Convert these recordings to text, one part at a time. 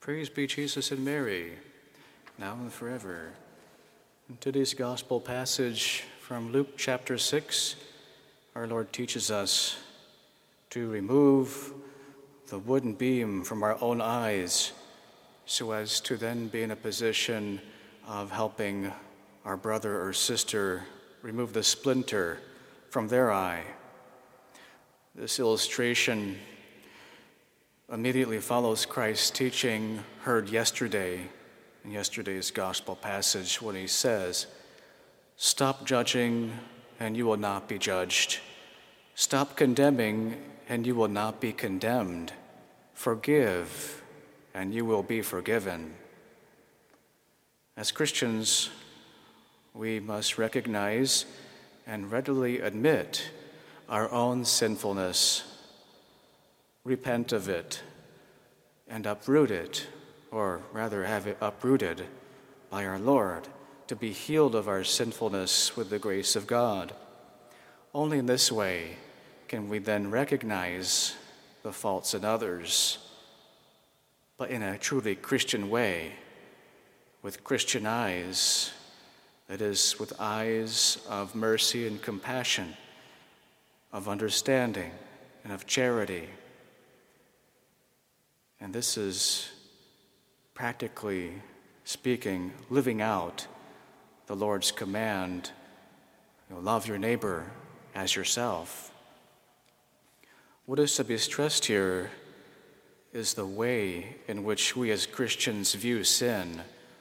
Praise be Jesus and Mary, now and forever. In today's gospel passage from Luke chapter 6, our Lord teaches us to remove the wooden beam from our own eyes so as to then be in a position of helping our brother or sister remove the splinter from their eye. This illustration immediately follows Christ's teaching heard yesterday in yesterday's gospel passage when he says, "Stop judging and you will not be judged. Stop condemning and you will not be condemned. Forgive and you will be forgiven." As Christians, we must recognize and readily admit our own sinfulness, repent of it, and uproot it, or rather have it uprooted by our Lord, to be healed of our sinfulness with the grace of God. Only in this way can we then recognize the faults in others, but in a truly Christian way, with Christian eyes, that is, with eyes of mercy and compassion, of understanding and of charity. And this is, practically speaking, living out the Lord's command, love your neighbor as yourself. What is to be stressed here is the way in which we as Christians view sin.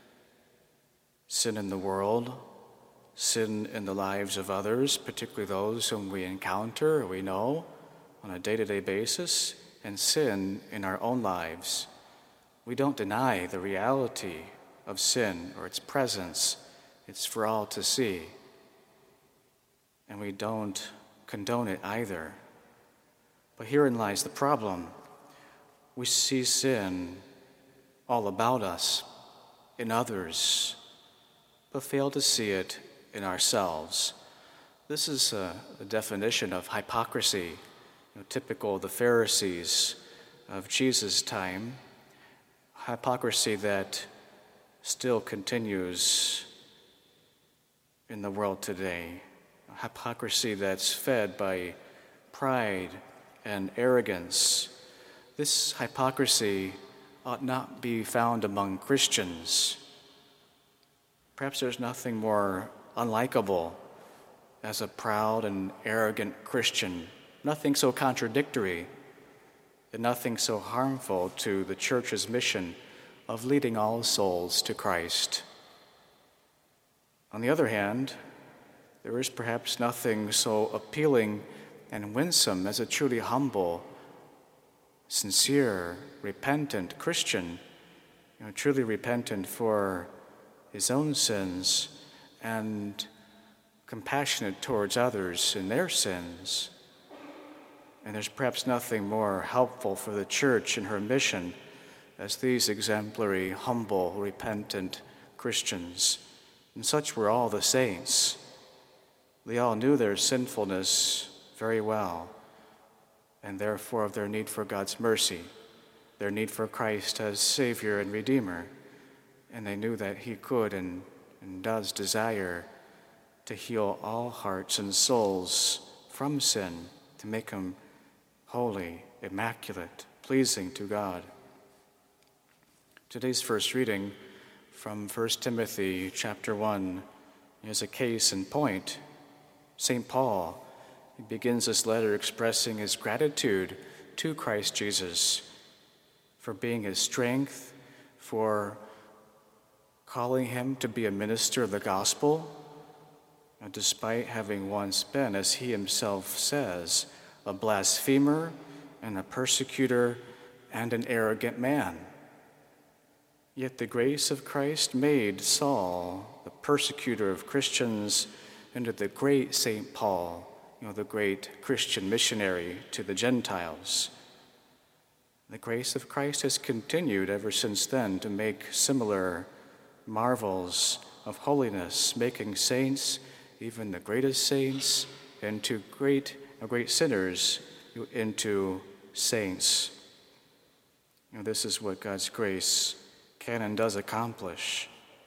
Sin in the world, sin in the lives of others, particularly those whom we encounter or we know on a day-to-day basis, and sin in our own lives. We don't deny the reality of sin or its presence. It's for all to see. And we don't condone it either. But herein lies the problem. We see sin all about us, in others, but fail to see it in ourselves. This is the definition of hypocrisy, typical of the Pharisees of Jesus' time, hypocrisy that still continues in the world today, hypocrisy that's fed by pride and arrogance. This hypocrisy ought not be found among Christians. Perhaps there's nothing more unlikable as a proud and arrogant Christian, nothing so contradictory and nothing so harmful to the church's mission of leading all souls to Christ. On the other hand, there is perhaps nothing so appealing and winsome as a truly humble, sincere, repentant Christian, truly repentant for his own sins and compassionate towards others in their sins. And there's perhaps nothing more helpful for the church in her mission as these exemplary, humble, repentant Christians. And such were all the saints. They all knew their sinfulness very well, and therefore of their need for God's mercy, their need for Christ as Savior and Redeemer. And they knew that he could and does desire to heal all hearts and souls from sin, to make them holy, immaculate, pleasing to God. Today's first reading from 1 Timothy chapter 1 is a case in point. St. Paul begins this letter expressing his gratitude to Christ Jesus for being his strength, for calling him to be a minister of the gospel, despite having once been, as he himself says, a blasphemer and a persecutor and an arrogant man. Yet the grace of Christ made Saul, the persecutor of Christians, into the great St. Paul, the great Christian missionary to the Gentiles. The grace of Christ has continued ever since then to make similar marvels of holiness, making saints, even the greatest saints, into great sinners into saints. This is what God's grace can and does accomplish.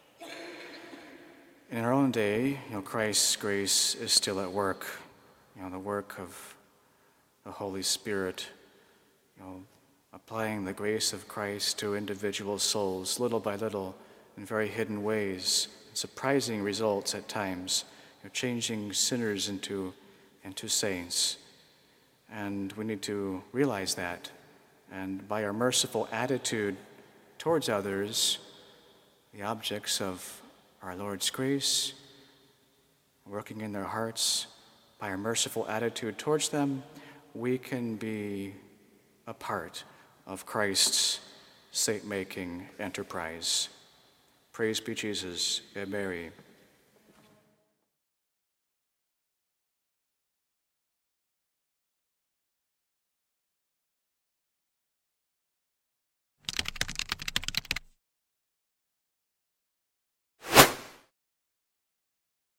In our own day, Christ's grace is still at work. The work of the Holy Spirit, applying the grace of Christ to individual souls, little by little, in very hidden ways, surprising results at times, changing sinners into saints. And we need to realize that. And by our merciful attitude towards others, the objects of our Lord's grace, working in their hearts, by our merciful attitude towards them, we can be a part of Christ's saint-making enterprise. Praise be Jesus and Mary.